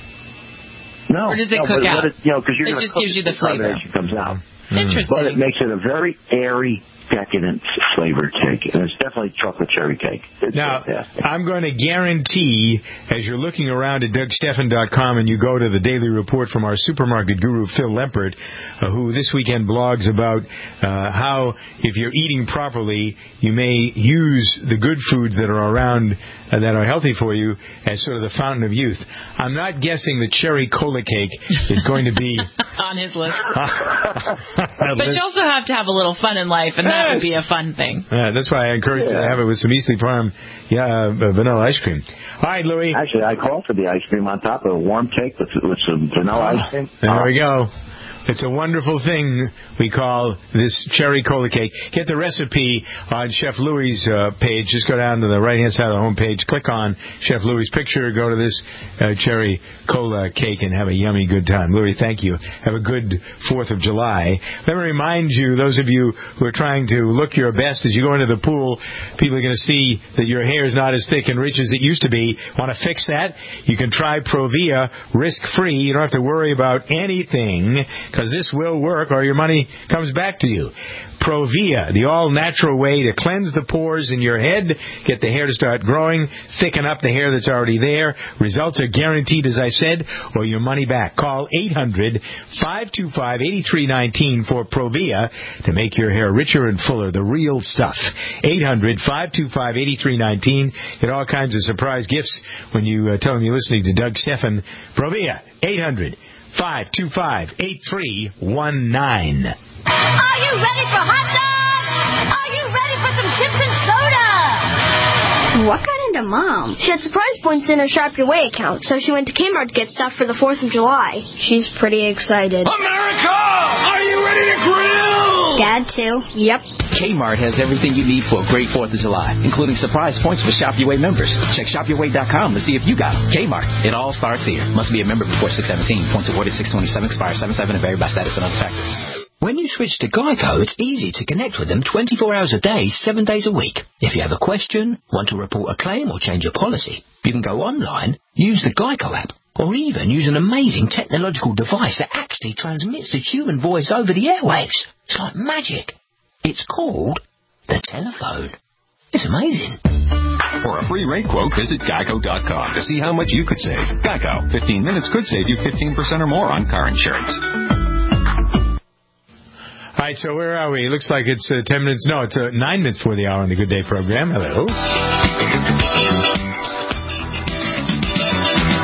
No. Or does it no, cook but, out? But it, you know, because you're it going to just cook gives you the it, flavor. Carbonation comes out. Mm. Interesting. But it makes it a very airy, decadent flavored cake, and it's definitely chocolate cherry cake. It's now, fantastic. I'm going to guarantee, as you're looking around at Doug Stephan dot com and you go to the daily report from our supermarket guru, Phil Lempert, uh, who this weekend blogs about uh, how, if you're eating properly, you may use the good foods that are around uh, that are healthy for you as sort of the fountain of youth. I'm not guessing the cherry cola cake is going to be on his list. But you also have to have a little fun in life, and that would be a fun thing. Yeah, that's why I encourage yeah. you to have it with some Eastleigh Farm yeah, uh, vanilla ice cream. All right, Louis. Actually, I called for the ice cream on top of a warm cake with, with some vanilla ice cream. There oh. we go. It's a wonderful thing we call this cherry cola cake. Get the recipe on Chef Louis' uh, page. Just go down to the right-hand side of the home page, click on Chef Louis' picture, go to this uh, cherry cola cake, and have a yummy good time. Louis, thank you. Have a good fourth of July. Let me remind you, those of you who are trying to look your best as you go into the pool, people are going to see that your hair is not as thick and rich as it used to be. Want to fix that? You can try Provia risk-free. You don't have to worry about anything, because this will work or your money comes back to you. Provia, the all-natural way to cleanse the pores in your head, get the hair to start growing, thicken up the hair that's already there. Results are guaranteed, as I said, or your money back. Call eight hundred, five two five, eight three one nine for Provia to make your hair richer and fuller, the real stuff. eight hundred, five two five, eight three one nine. Get all kinds of surprise gifts when you uh, tell them you're listening to Doug Stephan. Provia, eight hundred, five two five, eight three one nine. Are you ready for hot dogs? Are you ready for some chips and soda? What got into Mom? She had surprise points in her Shop Your Way account, so she went to Kmart to get stuff for the fourth of July. She's pretty excited. America! Are you ready to grill? Dad, too. Yep. Kmart has everything you need for a great fourth of July, including surprise points for Shop Your Way members. Check shop your way dot com to see if you got them. Kmart. It all starts here. Must be a member before six seventeen. Points awarded six twenty-seven, expire seven seven, and vary by status and other factors. When you switch to Geico, it's easy to connect with them twenty-four hours a day, seven days a week. If you have a question, want to report a claim or change a policy, you can go online, use the Geico app, or even use an amazing technological device that actually transmits the human voice over the airwaves. It's like magic. It's called the telephone. It's amazing. For a free rate quote, visit geico dot com to see how much you could save. Geico. fifteen minutes could save you fifteen percent or more on car insurance. All right, so where are we? It looks like it's uh, ten minutes. No, it's uh, nine minutes before the hour on the Good Day program. Hello.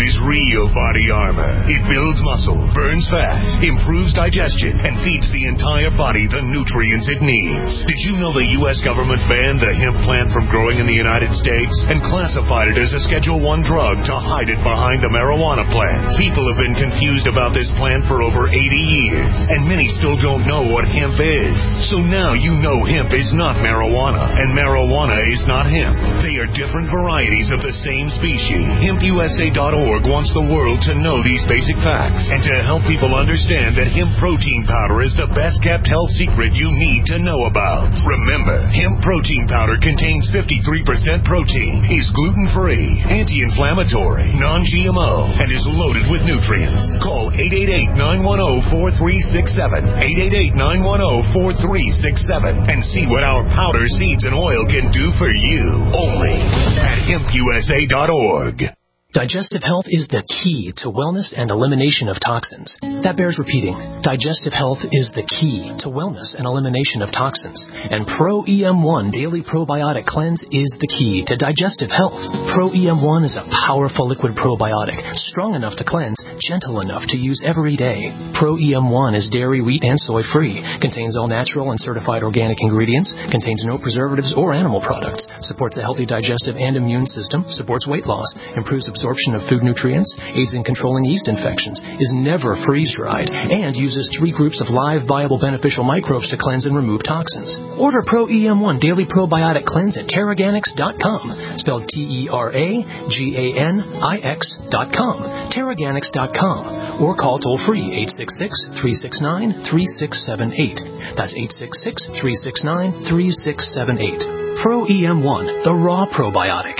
is real body armor. It builds muscle, burns fat, improves digestion, and feeds the entire body the nutrients it needs. Did you know the U S government banned the hemp plant from growing in the United States and classified it as a Schedule one drug to hide it behind the marijuana plant? People have been confused about this plant for over eighty years, and many still don't know what hemp is. So now you know hemp is not marijuana, and marijuana is not hemp. They are different varieties of the same species. hemp U S A dot org wants the world to know these basic facts and to help people understand that hemp protein powder is the best kept health secret you need to know about. Remember, hemp protein powder contains fifty-three percent protein, is gluten-free, anti-inflammatory, non-G M O, and is loaded with nutrients. Call eight eight eight, nine one zero, four three six seven, eight eight eight, nine one zero, four three six seven, and see what our powder, seeds, and oil can do for you. Only at hemp U S A dot org. Digestive health is the key to wellness and elimination of toxins. That bears repeating. Digestive health is the key to wellness and elimination of toxins. And Pro E M one Daily Probiotic Cleanse is the key to digestive health. Pro E M one is a powerful liquid probiotic, strong enough to cleanse, gentle enough to use every day. Pro E M one is dairy, wheat, and soy free, contains all natural and certified organic ingredients, contains no preservatives or animal products, supports a healthy digestive and immune system, supports weight loss, improves absorption absorption of food nutrients, aids in controlling yeast infections, is never freeze-dried, and uses three groups of live, viable, beneficial microbes to cleanse and remove toxins. Order Pro E M one Daily Probiotic Cleanse at Terraganix dot com, spelled T E R A G A N I X dot com, Terraganix dot com, or call toll-free eight six six, three six nine, three six seven eight. That's eight six six, three six nine, three six seven eight. Pro E M one, the raw probiotic.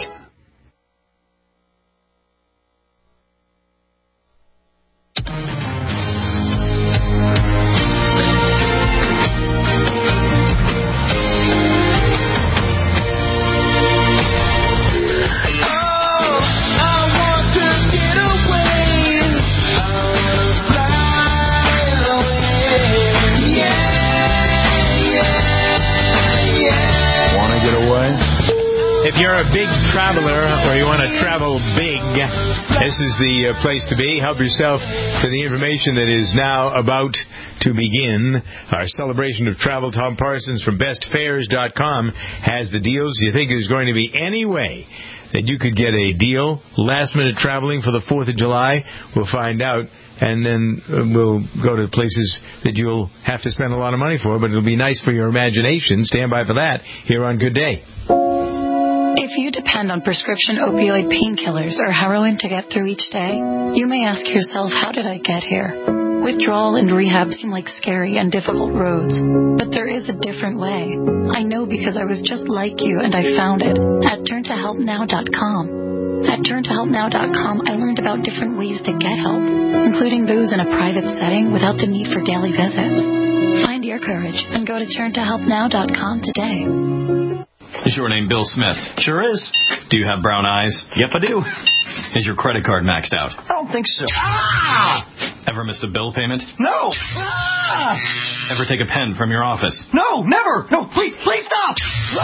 If you're a big traveler or you want to travel big, this is the uh, place to be. Help yourself to the information that is now about to begin. Our celebration of travel. Tom Parsons from best fares dot com has the deals. Do you think there's going to be any way that you could get a deal, last-minute traveling for the fourth of July? We'll find out. And then we'll go to places that you'll have to spend a lot of money for, but it'll be nice for your imagination. Stand by for that here on Good Day. If you depend on prescription opioid painkillers or heroin to get through each day, you may ask yourself, how did I get here? Withdrawal and rehab seem like scary and difficult roads, but there is a different way. I know because I was just like you and I found it at turn to help now dot com. At turn to help now dot com, I learned about different ways to get help, including those in a private setting without the need for daily visits. Find your courage and go to turn to help now dot com today. Is your name Bill Smith? Sure is. Do you have brown eyes? Yep, I do. Is your credit card maxed out? I don't think so. Ah! Ever missed a bill payment? No! Ah! Ever take a pen from your office? No, never! No, please, please stop!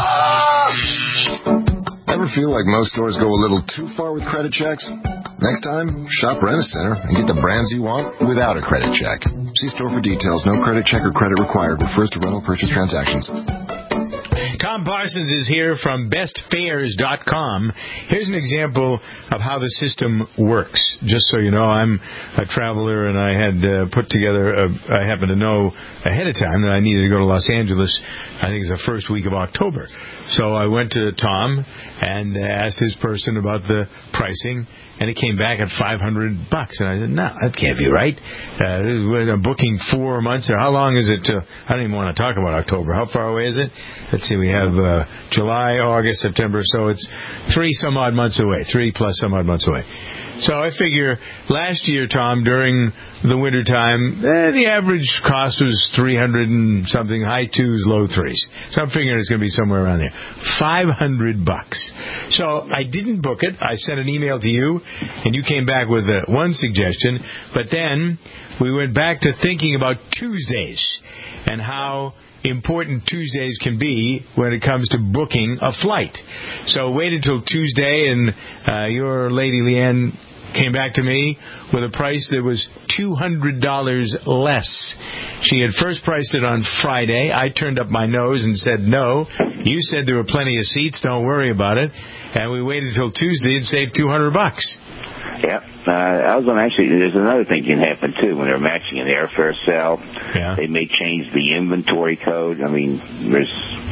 Ah! Ever feel like most stores go a little too far with credit checks? Next time, shop Rent-A-Center and get the brands you want without a credit check. See store for details. No credit check or credit required. Refers to rental purchase transactions. Tom Parsons is here from best fares dot com. Here's an example of how the system works. Just so you know, I'm a traveler, and I had uh, put together, a, I happen to know ahead of time that I needed to go to Los Angeles, I think it's the first week of October. So I went to Tom and asked his person about the pricing, and it came back at five hundred bucks. And I said, no, that can't be right. Uh, I'm booking four months. Or how long is it? To, I don't even want to talk about October. How far away is it? Let's see. We have uh, July, August, September. So it's three some odd months away. Three plus some odd months away. So I figure last year, Tom, during the winter time, eh, the average cost was three hundred and something, high twos, low threes. So I'm figuring it's going to be somewhere around there. five hundred bucks. So I didn't book it. I sent an email to you, and you came back with uh, one suggestion. But then we went back to thinking about Tuesdays and how important Tuesdays can be when it comes to booking a flight. So wait until Tuesday, and uh, your lady Leanne came back to me with a price that was two hundred dollars less. She had first priced it on Friday. I turned up my nose and said, no, you said there were plenty of seats, don't worry about it. And we waited until Tuesday and saved two hundred bucks. Yep. Uh, I was going to actually, there's another thing can happen, too, when they're matching an airfare sale. Yeah. They may change the inventory code. I mean, there's,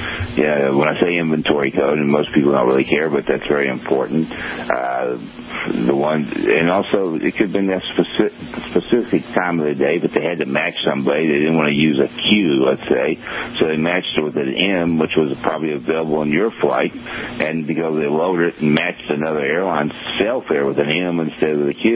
yeah, when I say inventory code, and most people don't really care, but that's very important. Uh, the one, and also, it could have been that specific, specific time of the day, but they had to match somebody. They didn't want to use a Q, let's say, so they matched it with an M, which was probably available on your flight, and because they loaded it and matched another airline's sale fare with an M instead of the Q,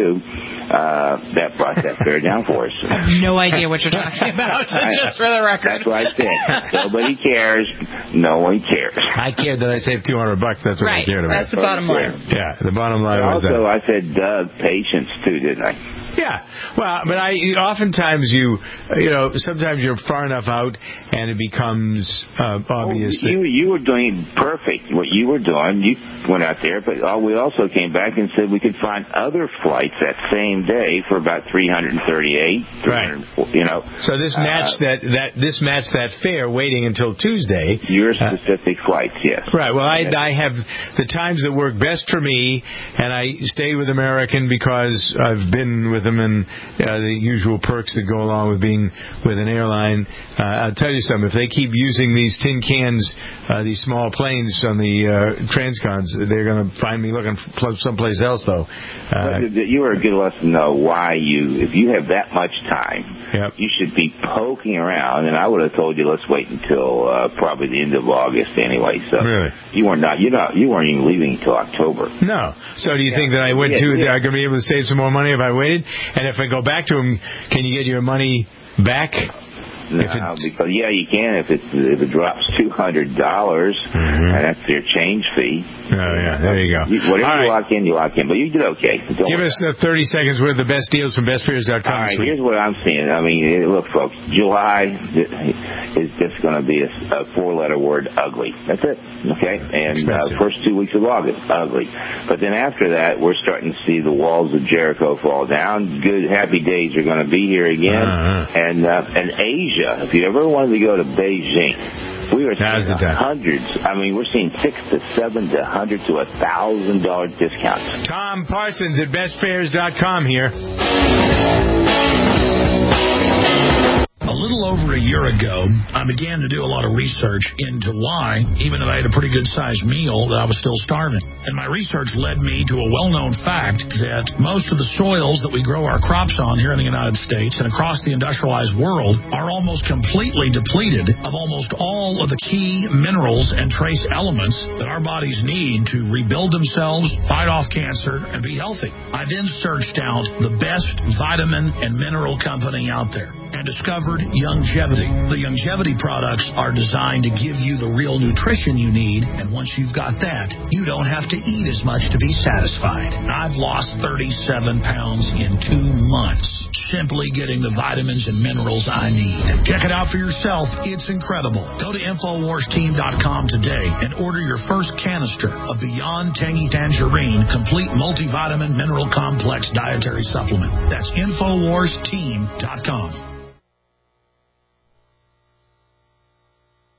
uh, that brought that fare down for us. I have no idea what you're talking about, just for the record. That's what I said. Nobody cares. No one cares. I cared that I saved two hundred bucks. That's what right. I cared about. That's the bottom line. Yeah, the bottom line and was also, that. I said Doug, patience, too, didn't I? Yeah, well, but I oftentimes you you know sometimes you're far enough out and it becomes uh, obvious. Oh, you that you were doing perfect. What you were doing, you went out there, but uh, we also came back and said we could find other flights that same day for about three hundred thirty-eight. Right. You know. So this matched uh, that that this matched that fare waiting until Tuesday. Your specific uh, flights, yes. Right. Well, I I have the times that work best for me, and I stay with American because I've been with them and uh, the usual perks that go along with being with an airline. Uh, I'll tell you something. If they keep using these tin cans, uh, these small planes on the uh, transcons, they're going to find me looking someplace else, though. Uh, you were good enough to know why you, if you have that much time, yep. you should be poking around. And I would have told you let's wait until uh, probably the end of August anyway. So really? you were not, you not, you weren't even leaving until October. No. So do you yeah. think that I went yeah, to? Yeah. I'm going to be able to save some more money if I waited? And if I go back to them, can you get your money back? No, because yeah, you can if it if it drops two hundred dollars, mm-hmm. and that's their change fee. Oh yeah, there you go. You, whatever All you right. lock in, you lock in. But you did okay. Don't Give us uh, thirty seconds worth of the best deals from best fares dot com. All right, here's what I'm seeing. I mean, look, folks, July is just going to be a, a four-letter word: ugly. That's it. Okay, and uh, first two weeks of August, ugly. But then after that, we're starting to see the walls of Jericho fall down. Good, happy days are going to be here again, uh-huh. and uh, and Asia. If you ever wanted to go to Beijing, we are seeing hundreds. I mean, we're seeing six to seven to hundred to a thousand dollar discounts. Tom Parsons at best fares dot com here. A little over a year ago, I began to do a lot of research into why, even though I had a pretty good-sized meal, that I was still starving. And my research led me to a well-known fact that most of the soils that we grow our crops on here in the United States and across the industrialized world are almost completely depleted of almost all of the key minerals and trace elements that our bodies need to rebuild themselves, fight off cancer, and be healthy. I then searched out the best vitamin and mineral company out there and discovered Youngevity. The Youngevity products are designed to give you the real nutrition you need, and once you've got that, you don't have to eat as much to be satisfied. I've lost thirty-seven pounds in two months, simply getting the vitamins and minerals I need. Check it out for yourself. It's incredible. Go to Infowars Team dot com today and order your first canister of Beyond Tangy Tangerine Complete Multivitamin Mineral Complex Dietary Supplement. That's Infowars Team dot com.